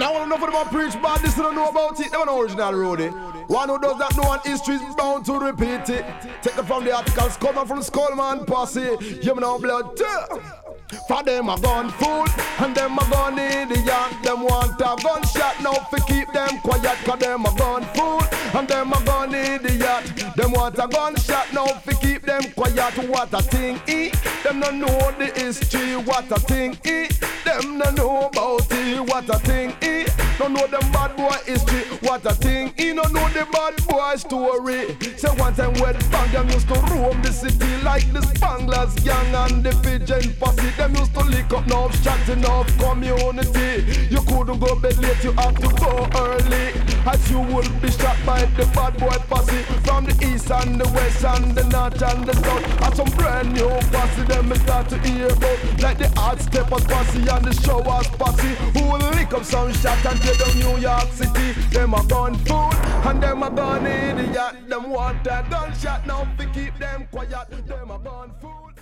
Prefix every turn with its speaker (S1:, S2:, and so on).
S1: Now I don't know for them preach bad, this don't know about it. They don't know original roadie. One who does not know on history is bound to repeat it. Take it from the articles, coming from Skullman Posse. You know blood too. For them a gun fool, and them a gun idiot. Them want a gunshot now fi keep them quiet. Cause them a gun fool, and them a gun idiot. Them want a gunshot now fi keep them quiet. What a thing them no know the history. What a thing them no know about it. What a thing no know them bad boy history. What a thing no know the bad boy story. Say one time when bang them used to roam the city like the Spanglers gang and the Pigeon Posse. Them used to lick up enough shots, enough community. You couldn't go bed late, you have to go early. As you will be shot by the bad boy posse. From the east and the west and the north and the south. And some brand new posse, them me start to hear about. Like the Hot Steppers posse and the Showers posse. Who will lick up some shots and take down New York City. Them a gun fool and them a gun idiot. Them want a gunshot now to keep them quiet. Them a gun fool.